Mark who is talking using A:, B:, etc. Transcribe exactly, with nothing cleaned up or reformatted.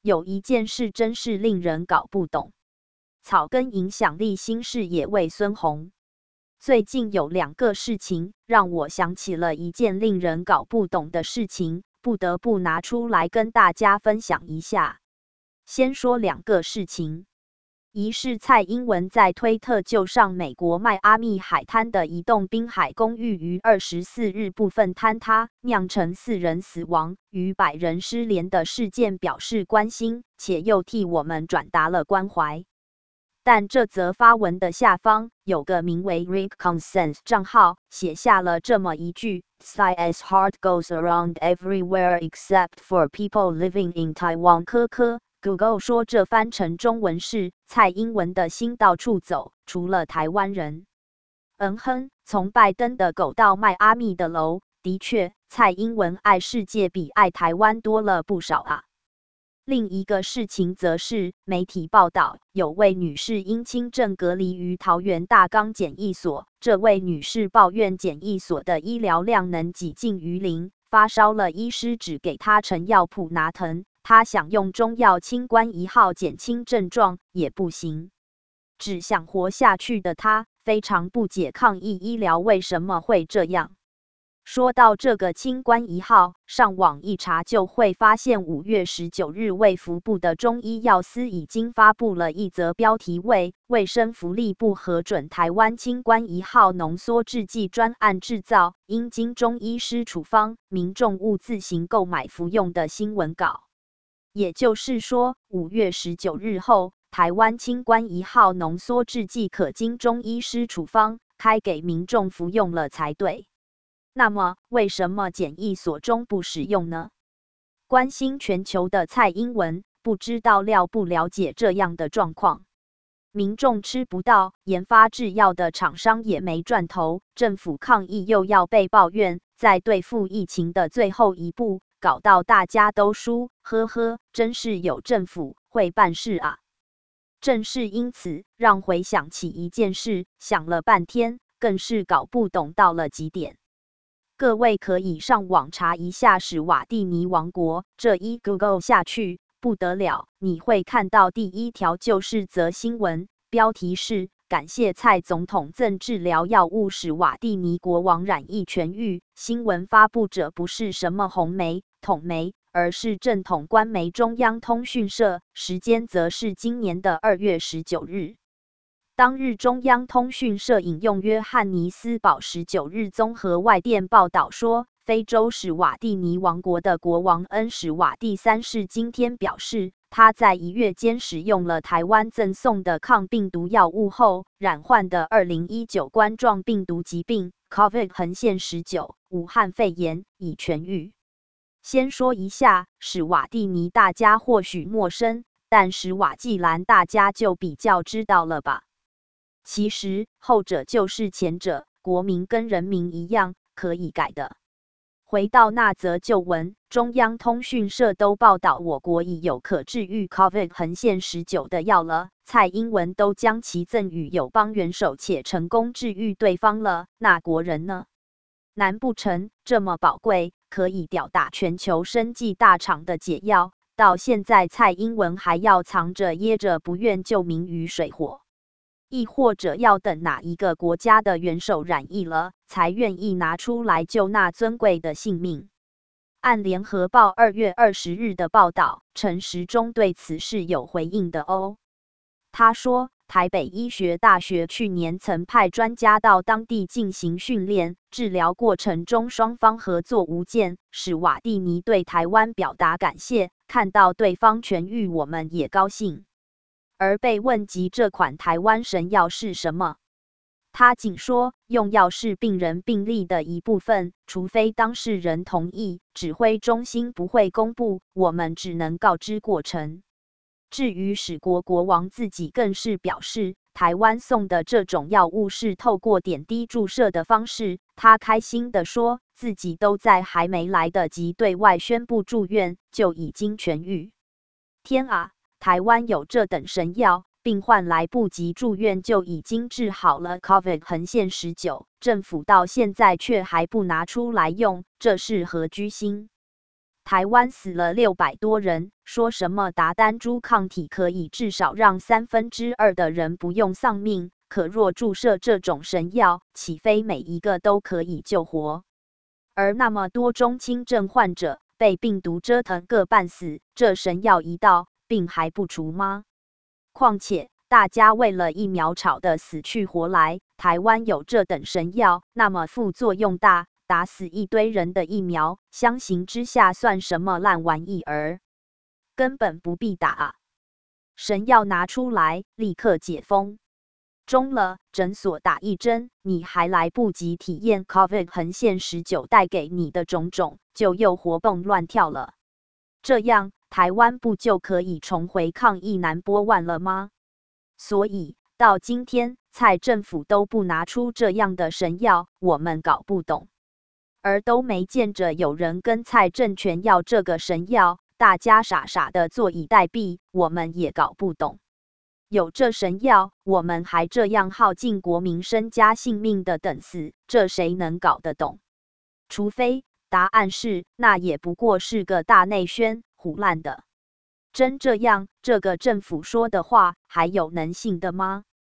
A: 有一件事真是令人搞不懂。草根影响力新视野为孙红。最近有两个事情让我想起了一件令人搞不懂的事情，不得不拿出来跟大家分享一下。先说两个事情。一是蔡英文在推特就上美国迈阿密海滩的一栋滨海公寓于二十四日部分坍塌，酿成四人死亡、逾百人失联的事件表示关心，且又替我们转达了关怀。但这则发文的下方有个名为 Rick Consent 账号，写下了这么一句 ：Sci's heart goes around everywhere except for people living in Taiwan。科科。Google 说这翻成中文是蔡英文的心到处走，除了台湾人。嗯哼，从拜登的狗到迈阿密的楼，的确，蔡英文爱世界比爱台湾多了不少啊。另一个事情则是媒体报道，有位女士因轻症隔离于桃园大冈检疫所，这位女士抱怨检疫所的医疗量能几近于零，发烧了，医师只给她成药普拿疼。他想用中药清关一号减轻症状也不行，只想活下去的他非常不解抗疫医疗为什么会这样。说到这个清关一号，上网一查就会发现五月十九日卫福部的中医药司已经发布了一则标题为卫生福利部核准台湾清关一号浓缩制剂专案制造，应经中医师处方，民众勿自行购买服用的新闻稿。也就是说，五月十九日后，台湾清关一号浓缩制剂可经中医师处方开给民众服用了才对。那么，为什么检疫所中不使用呢？关心全球的蔡英文不知道了不了解这样的状况。民众吃不到，研发制药的厂商也没赚头，政府抗疫又要被抱怨，在对付疫情的最后一步。搞到大家都输，呵呵，真是有政府会办事啊！正是因此，让回想起一件事，想了半天，更是搞不懂到了极点。各位可以上网查一下史瓦蒂尼王国，这一 Google 下去不得了，你会看到第一条就是则新闻，标题是感谢蔡总统赠治疗药物史瓦蒂尼国王染疫痊愈。新闻发布者不是什么红媒、统媒，而是正统官媒中央通讯社，时间则是今年的二月十九日。当日中央通讯社引用约翰尼斯堡十九日综合外电报道说，非洲史瓦蒂尼王国的国王恩史瓦蒂三世今天表示，他在一月间使用了台湾赠送的抗病毒药物后，染患的二零一九冠状病毒疾病 COVID 横线十九武汉肺炎已痊愈。先说一下史瓦蒂尼，大家或许陌生，但史瓦济兰大家就比较知道了吧？其实后者就是前者，国名跟人名一样，可以改的。回到那则旧闻，中央通讯社都报道我国已有可治愈 COVID 横线十九的药了，蔡英文都将其赠予友邦元首且成功治愈对方了，那国人呢？难不成这么宝贵，可以吊打全球生技大厂的解药，到现在蔡英文还要藏着掖着不愿救民于水火？亦或者要等哪一个国家的元首染疫了，才愿意拿出来救那尊贵的性命？按联合报二月二十日的报道，陈时中对此是有回应的哦。他说，台北医学大学去年曾派专家到当地进行训练，治疗过程中双方合作无间，史瓦蒂尼对台湾表达感谢，看到对方痊愈，我们也高兴。而被问及这款台湾神药是什么，他仅说用药是病人病历的一部分，除非当事人同意，指挥中心不会公布，我们只能告知过程。至于史国国王自己更是表示，台湾送的这种药物是透过点滴注射的方式，他开心地说，自己都在还没来得及对外宣布住院，就已经痊愈。天啊！台湾有这等神药，病患来不及住院就已经治好了 COVID 横线十九，政府到现在却还不拿出来用，这是何居心？ 台湾死了六百多人，说什么达单株抗体可以至少让三分之二的人不用丧命，可若注射这种神药，岂非每一个都可以救活？而那么多中轻症患者被病毒折腾个半死，这神药一到，病还不除吗？况且大家为了疫苗吵得死去活来，台湾有这等神药，那么副作用大，打死一堆人的疫苗，相形之下算什么烂玩意儿？根本不必打啊！神药拿出来，立刻解封。中了，诊所打一针，你还来不及体验 COVID 横线十九带给你的种种，就又活蹦乱跳了。这样，台湾不就可以重回抗疫南波万了吗？所以，到今天，蔡政府都不拿出这样的神药，我们搞不懂。而都没见着有人跟蔡政权要这个神药，大家傻傻的坐以待毙，我们也搞不懂。有这神药，我们还这样耗尽国民身家性命的等死，这谁能搞得懂？除非答案是，那也不过是个大内宣，唬烂的。真这样，这个政府说的话还有能信的吗？